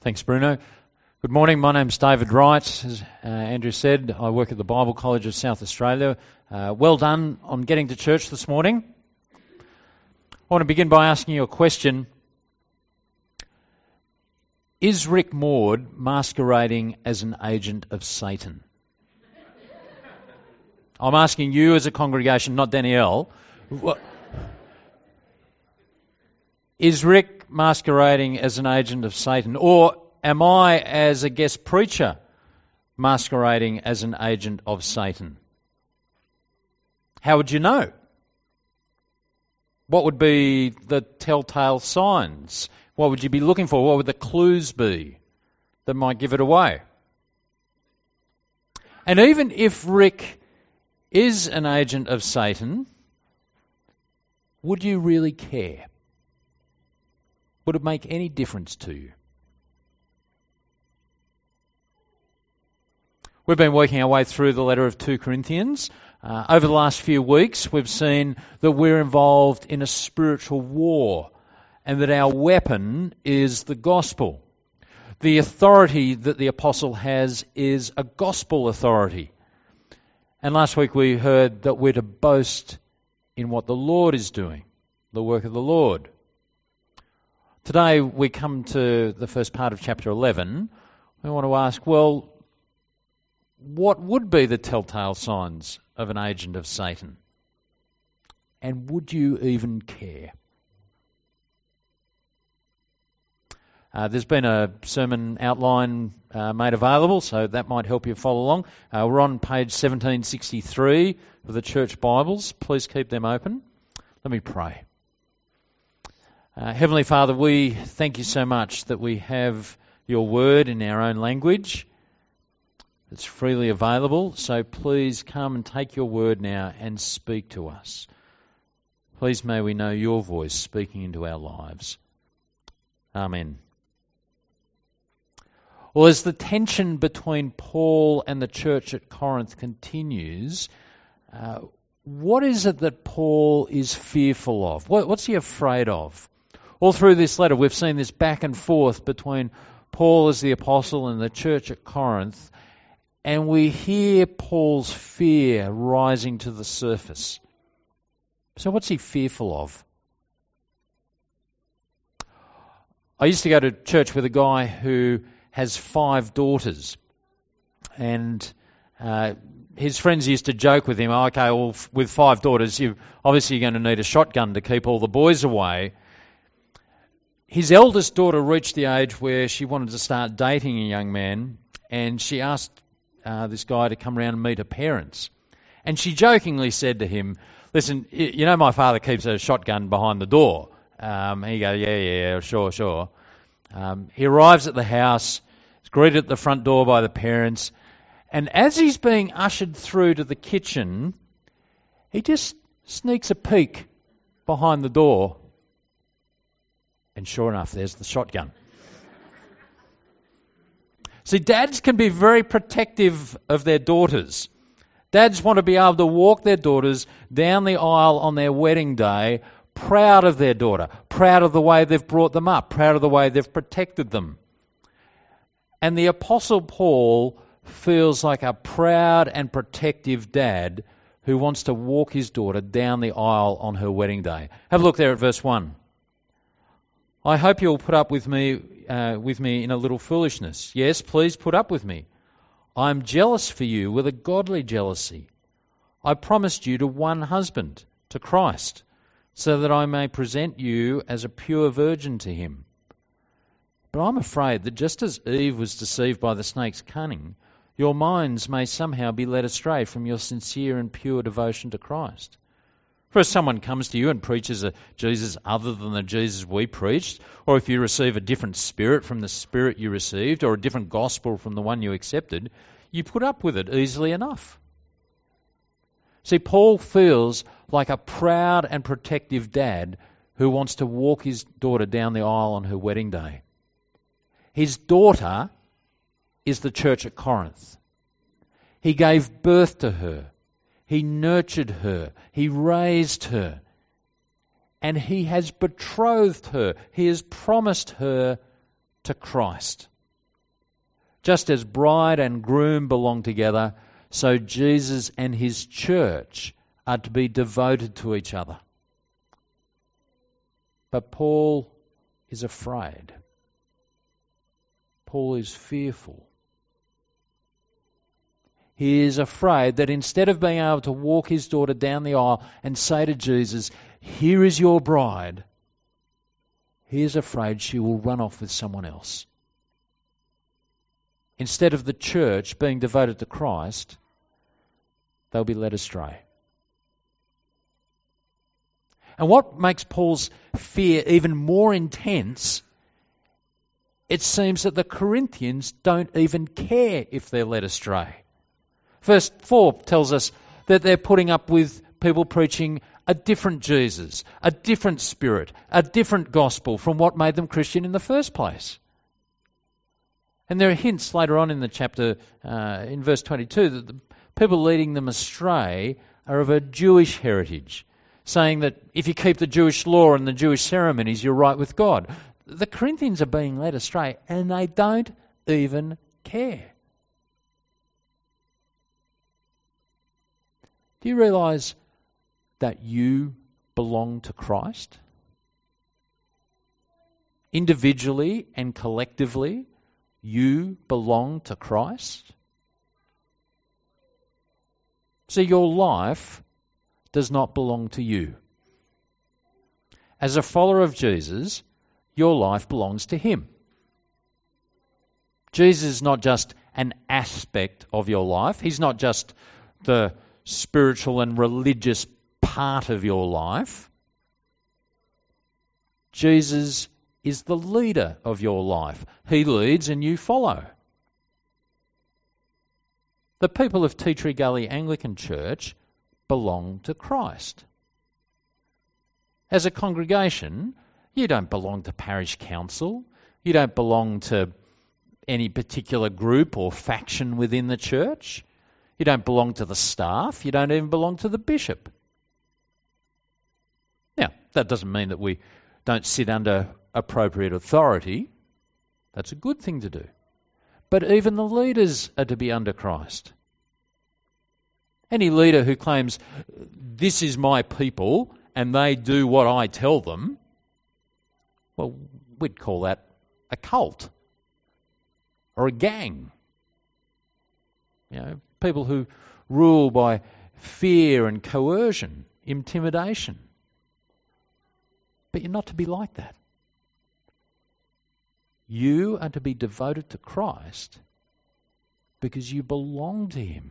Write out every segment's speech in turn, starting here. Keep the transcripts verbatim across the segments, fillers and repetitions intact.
Thanks, Bruno. Good morning. My name's David Wright. As uh, Andrew said, I work at the Bible College of South Australia. Uh, well done on getting to church this morning. I want to begin by asking you a question. Is Rick Maud masquerading as an agent of Satan? I'm asking you as a congregation, not Danielle. Is Rick masquerading as an agent of Satan? Or am I, as a guest preacher, masquerading as an agent of Satan? How would you know? What would be the telltale signs? What would you be looking for? What would the clues be that might give it away? And even if Rick is an agent of Satan, would you really care? Would it make any difference to you? We've been working our way through the letter of Second Corinthians. Uh, over the last few weeks, we've seen that we're involved in a spiritual war and that our weapon is the gospel. The authority that the apostle has is a gospel authority. And last week we heard that we're to boast in what the Lord is doing, the work of the Lord. Today we come to the first part of chapter eleven. We want to ask, well, what would be the telltale signs of an agent of Satan? And would you even care? Uh, there's been a sermon outline uh, made available, so that might help you follow along. Uh, we're on page seventeen sixty-three of the Church Bibles. Please keep them open. Let me pray. Uh, Heavenly Father, we thank you so much that we have your word in our own language. It's freely available, so please come and take your word now and speak to us. Please may we know your voice speaking into our lives. Amen. Well, as the tension between Paul and the church at Corinth continues, uh, what is it that Paul is fearful of? What, what's he afraid of? All through this letter, we've seen this back and forth between Paul as the apostle and the church at Corinth, and we hear Paul's fear rising to the surface. So what's he fearful of? I used to go to church with a guy who has five daughters, and uh, his friends used to joke with him, oh, okay, well, with five daughters, you obviously you're going to need a shotgun to keep all the boys away. His eldest daughter reached the age where she wanted to start dating a young man, and she asked uh, this guy to come around and meet her parents. And she jokingly said to him, listen, you know my father keeps a shotgun behind the door. Um, he goes, yeah, yeah, sure, sure. Um, he arrives at the house, is greeted at the front door by the parents, and as he's being ushered through to the kitchen, he just sneaks a peek behind the door. And sure enough, there's the shotgun. See, dads can be very protective of their daughters. Dads want to be able to walk their daughters down the aisle on their wedding day, proud of their daughter, proud of the way they've brought them up, proud of the way they've protected them. And the Apostle Paul feels like a proud and protective dad who wants to walk his daughter down the aisle on her wedding day. Have a look there at verse one. I hope you'll put up with me uh, with me in a little foolishness. Yes, please put up with me. I am jealous for you with a godly jealousy. I promised you to one husband, to Christ, so that I may present you as a pure virgin to him. But I'm afraid that just as Eve was deceived by the snake's cunning, your minds may somehow be led astray from your sincere and pure devotion to Christ. For if someone comes to you and preaches a Jesus other than the Jesus we preached, or if you receive a different spirit from the spirit you received, or a different gospel from the one you accepted, you put up with it easily enough. See, Paul feels like a proud and protective dad who wants to walk his daughter down the aisle on her wedding day. His daughter is the church at Corinth. He gave birth to her. He nurtured her. He raised her. And he has betrothed her. He has promised her to Christ. Just as bride and groom belong together, so Jesus and his church are to be devoted to each other. But Paul is afraid. Paul is fearful. He is afraid that instead of being able to walk his daughter down the aisle and say to Jesus, "Here is your bride," he is afraid she will run off with someone else. Instead of the church being devoted to Christ, they'll be led astray. And what makes Paul's fear even more intense, it seems that the Corinthians don't even care if they're led astray. Verse four tells us that they're putting up with people preaching a different Jesus, a different spirit, a different gospel from what made them Christian in the first place. And there are hints later on in the chapter, uh, in verse twenty-two, that the people leading them astray are of a Jewish heritage, saying that if you keep the Jewish law and the Jewish ceremonies, you're right with God. The Corinthians are being led astray, and they don't even care. Do you realise that you belong to Christ? Individually and collectively, you belong to Christ. So your life does not belong to you. As a follower of Jesus, your life belongs to him. Jesus is not just an aspect of your life. He's not just the spiritual and religious part of your life. Jesus is the leader of your life. He leads and you follow. The people of Tea Tree Gully Anglican Church belong to Christ. As a congregation, you don't belong to parish council. You don't belong to any particular group or faction within the church. You don't belong to the staff. You don't even belong to the bishop. Now, that doesn't mean that we don't sit under appropriate authority. That's a good thing to do. But even the leaders are to be under Christ. Any leader who claims, "This is my people and they do what I tell them," well, we'd call that a cult or a gang. You know, people who rule by fear and coercion, intimidation. But you're not to be like that. You are to be devoted to Christ because you belong to him.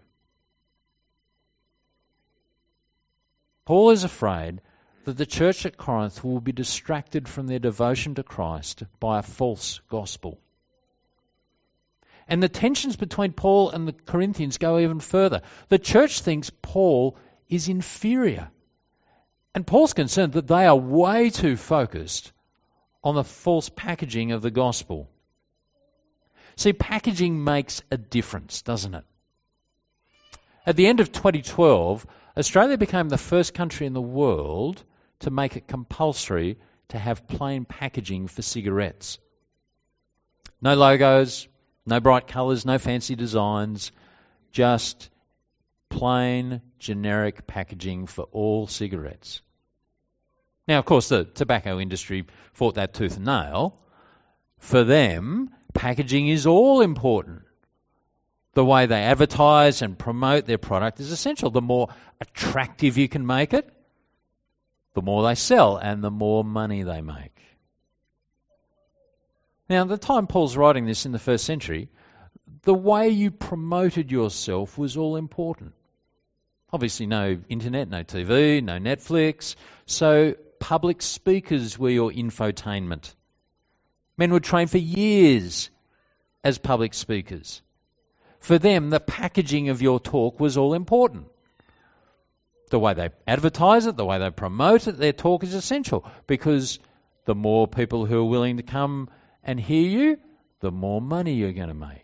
Paul is afraid that the church at Corinth will be distracted from their devotion to Christ by a false gospel. And the tensions between Paul and the Corinthians go even further. The church thinks Paul is inferior. And Paul's concerned that they are way too focused on the false packaging of the gospel. See, packaging makes a difference, doesn't it? At the end of twenty twelve, Australia became the first country in the world to make it compulsory to have plain packaging for cigarettes. No logos, no bright colours, no fancy designs, just plain generic packaging for all cigarettes. Now, of course, the tobacco industry fought that tooth and nail. For them, packaging is all important. The way they advertise and promote their product is essential. The more attractive you can make it, the more they sell and the more money they make. Now, at the time Paul's writing this in the first century, the way you promoted yourself was all important. Obviously no internet, no T V, no Netflix, so public speakers were your infotainment. Men would train for years as public speakers. For them, the packaging of your talk was all important. The way they advertise it, the way they promote it, their talk is essential because the more people who are willing to come and hear you, the more money you're going to make.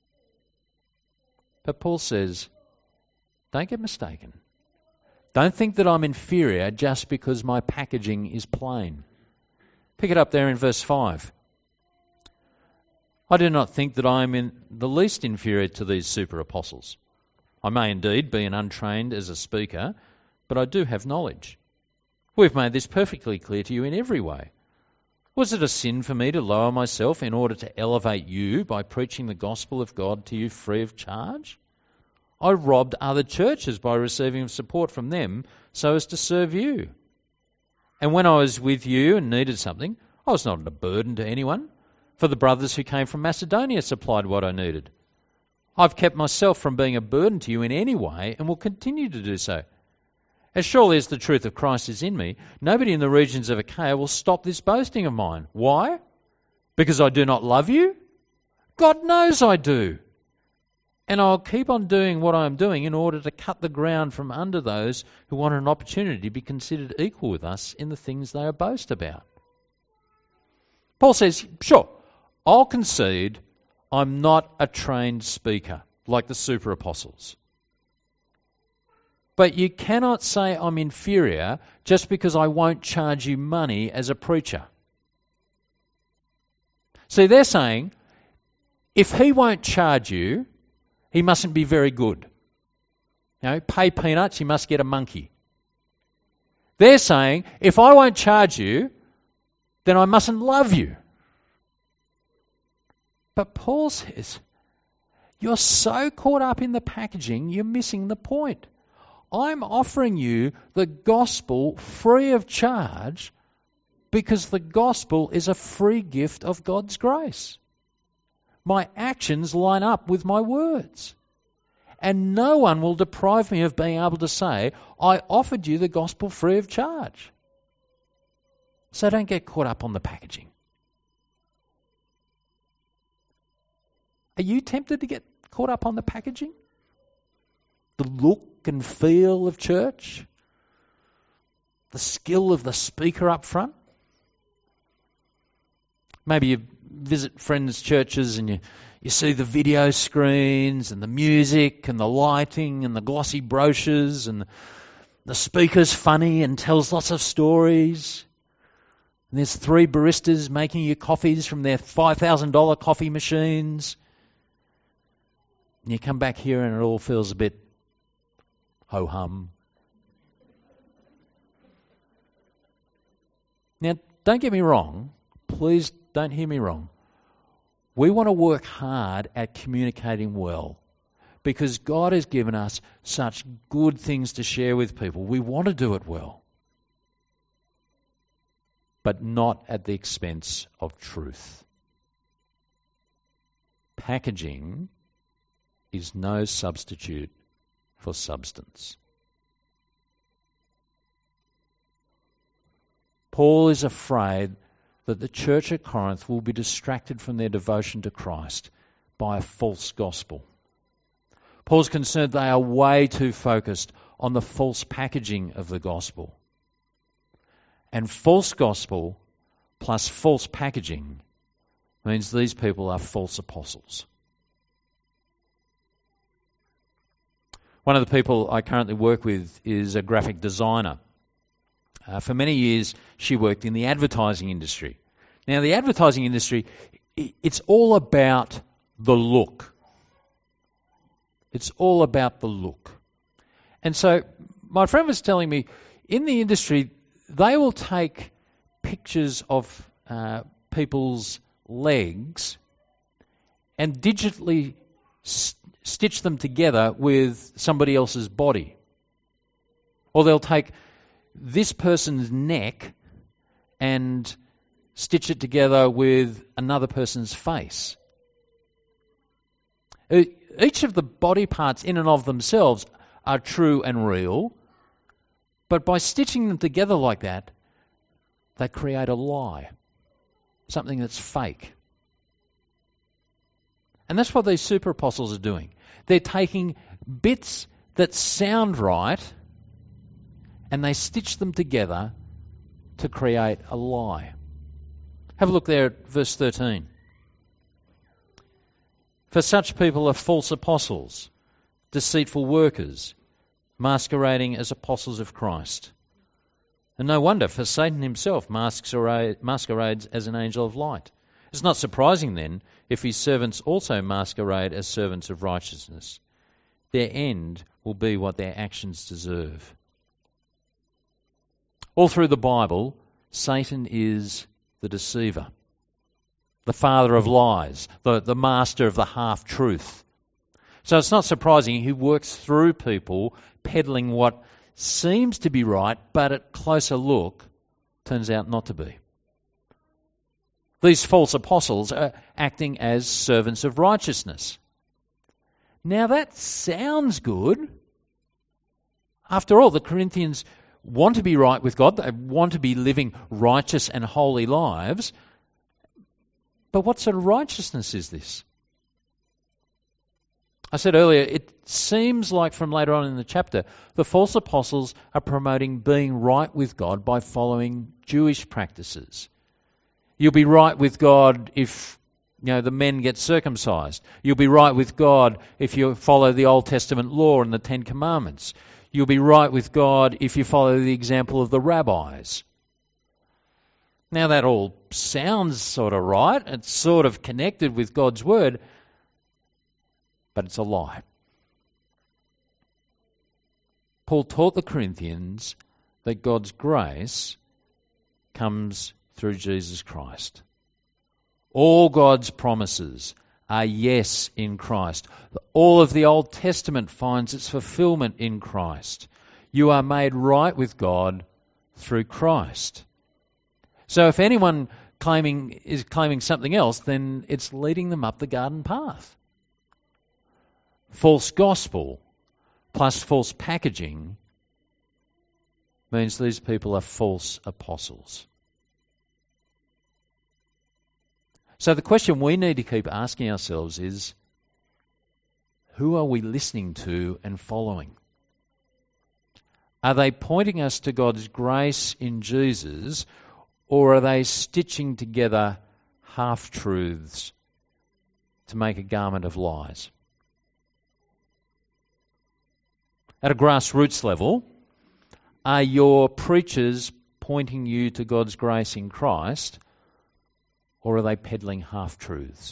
But Paul says, don't get mistaken. Don't think that I'm inferior just because my packaging is plain. Pick it up there in verse five. I do not think that I am in the least inferior to these super apostles. I may indeed be an untrained as a speaker, but I do have knowledge. We've made this perfectly clear to you in every way. Was it a sin for me to lower myself in order to elevate you by preaching the gospel of God to you free of charge? I robbed other churches by receiving support from them so as to serve you. And when I was with you and needed something, I was not a burden to anyone, for the brothers who came from Macedonia supplied what I needed. I've kept myself from being a burden to you in any way and will continue to do so. As surely as the truth of Christ is in me, nobody in the regions of Achaia will stop this boasting of mine. Why? Because I do not love you? God knows I do. And I'll keep on doing what I am doing in order to cut the ground from under those who want an opportunity to be considered equal with us in the things they boast about. Paul says, sure, I'll concede I'm not a trained speaker like the super apostles. But you cannot say I'm inferior just because I won't charge you money as a preacher. See, they're saying, if he won't charge you, he mustn't be very good. You know, pay peanuts, you must get a monkey. They're saying, if I won't charge you, then I mustn't love you. But Paul says, you're so caught up in the packaging, you're missing the point. I'm offering you the gospel free of charge because the gospel is a free gift of God's grace. My actions line up with my words. And no one will deprive me of being able to say, I offered you the gospel free of charge. So don't get caught up on the packaging. Are you tempted to get caught up on the packaging? The look and feel of church? The skill of the speaker up front? Maybe you visit friends' churches and you, you see the video screens and the music and the lighting and the glossy brochures and the speaker's funny and tells lots of stories. And there's three baristas making you coffees from their five thousand dollars coffee machines. And you come back here and it all feels a bit ho-hum. Now, don't get me wrong. Please don't hear me wrong. We want to work hard at communicating well because God has given us such good things to share with people. We want to do it well, but not at the expense of truth. Packaging is no substitute for substance. Paul is afraid that the church at Corinth will be distracted from their devotion to Christ by a false gospel. Paul's concerned they are way too focused on the false packaging of the gospel. And false gospel plus false packaging means these people are false apostles. One of the people I currently work with is a graphic designer. Uh, for many years, she worked in the advertising industry. Now, the advertising industry, it's all about the look. It's all about the look. And so my friend was telling me, in the industry, they will take pictures of uh, people's legs and digitally st- stitch them together with somebody else's body. Or they'll take this person's neck and stitch it together with another person's face. Each of the body parts in and of themselves are true and real, but by stitching them together like that, they create a lie, something that's fake. And that's what these super apostles are doing. They're taking bits that sound right and they stitch them together to create a lie. Have a look there at verse thirteen. For such people are false apostles, deceitful workers, masquerading as apostles of Christ. And no wonder, for Satan himself masquerades as an angel of light. It's not surprising then if his servants also masquerade as servants of righteousness. Their end will be what their actions deserve. All through the Bible, Satan is the deceiver, the father of lies, the, the master of the half-truth. So it's not surprising he works through people peddling what seems to be right, but at closer look turns out not to be. These false apostles are acting as servants of righteousness. Now that sounds good. After all, the Corinthians want to be right with God. They want to be living righteous and holy lives. But what sort of righteousness is this? I said earlier, it seems like from later on in the chapter, the false apostles are promoting being right with God by following Jewish practices. You'll be right with God if, you know, the men get circumcised. You'll be right with God if you follow the Old Testament law and the Ten Commandments. You'll be right with God if you follow the example of the rabbis. Now that all sounds sort of right. It's sort of connected with God's word, but it's a lie. Paul taught the Corinthians that God's grace comes through Jesus Christ. All God's promises are yes in Christ. All of the Old Testament finds its fulfillment in Christ. You are made right with God through Christ. So if anyone claiming is claiming something else, then it's leading them up the garden path. False gospel plus false packaging means these people are false apostles. So the question we need to keep asking ourselves is, who are we listening to and following? Are they pointing us to God's grace in Jesus, or are they stitching together half-truths to make a garment of lies? At a grassroots level, are your preachers pointing you to God's grace in Christ, or are they peddling half-truths?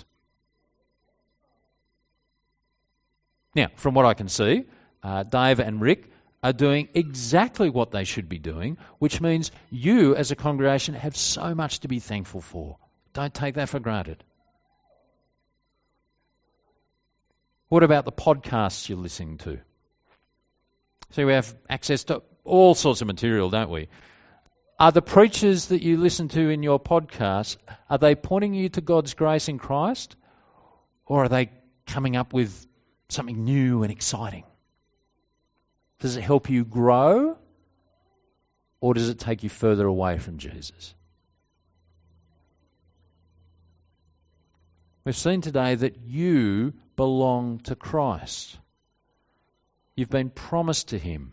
Now, from what I can see, uh, Dave and Rick are doing exactly what they should be doing, which means you as a congregation have so much to be thankful for. Don't take that for granted. What about the podcasts you're listening to? So we have access to all sorts of material, don't we? Are the preachers that you listen to in your podcast, are they pointing you to God's grace in Christ? Or are they coming up with something new and exciting? Does it help you grow? Or does it take you further away from Jesus? We've seen today that you belong to Christ. You've been promised to Him.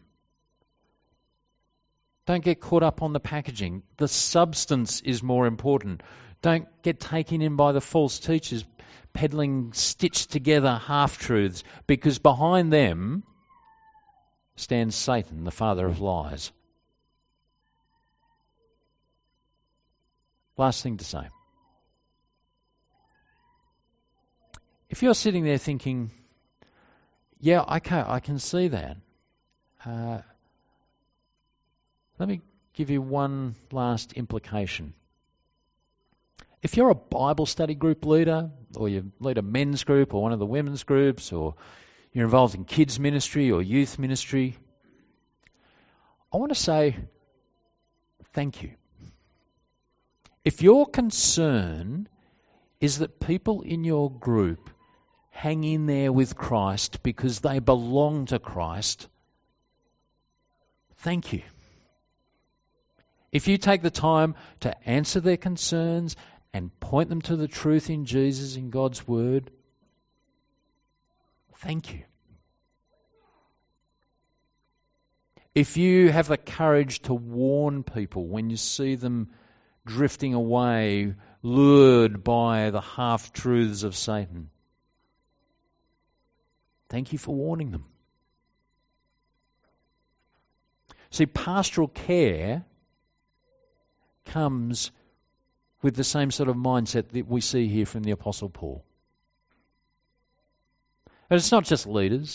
Don't get caught up on the packaging. The substance is more important. Don't get taken in by the false teachers peddling stitched together half-truths, because behind them stands Satan, the father of lies. Last thing to say. If you're sitting there thinking, yeah, okay, I can see that. Uh, let me give you one last implication. If you're a Bible study group leader, or you lead a men's group or one of the women's groups, or you're involved in kids ministry or youth ministry, I want to say thank you. If your concern is that people in your group hang in there with Christ because they belong to Christ, thank you. If you take the time to answer their concerns and point them to the truth in Jesus, in God's Word, thank you. If you have the courage to warn people when you see them drifting away, lured by the half-truths of Satan, thank you for warning them. See, pastoral care comes with the same sort of mindset that we see here from the Apostle Paul. And it's not just leaders.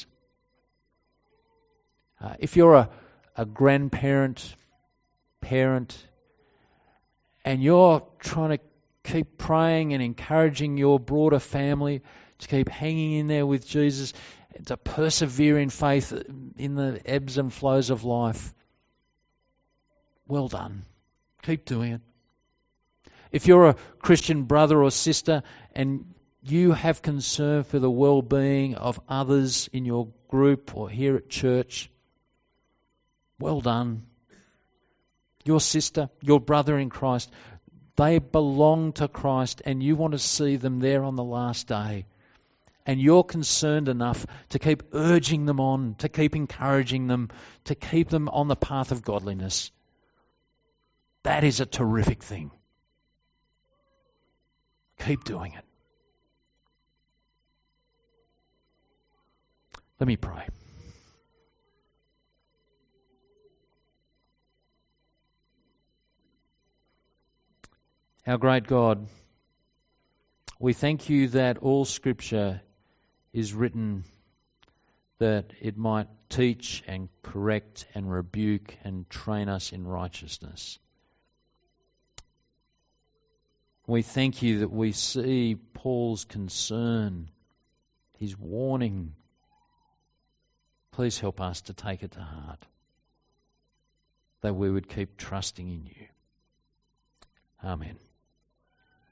Uh, if you're a, a grandparent, parent, and you're trying to keep praying and encouraging your broader family to keep hanging in there with Jesus, to persevere in faith in the ebbs and flows of life, well done. Keep doing it. If you're a Christian brother or sister and you have concern for the well-being of others in your group or here at church, well done. Your sister, your brother in Christ, they belong to Christ and you want to see them there on the last day. And you're concerned enough to keep urging them on, to keep encouraging them, to keep them on the path of godliness. That is a terrific thing. Keep doing it. Let me pray. Our great God, we thank you that all Scripture is written that it might teach and correct and rebuke and train us in righteousness. We thank you that we see Paul's concern, his warning. Please help us to take it to heart, that we would keep trusting in you. Amen.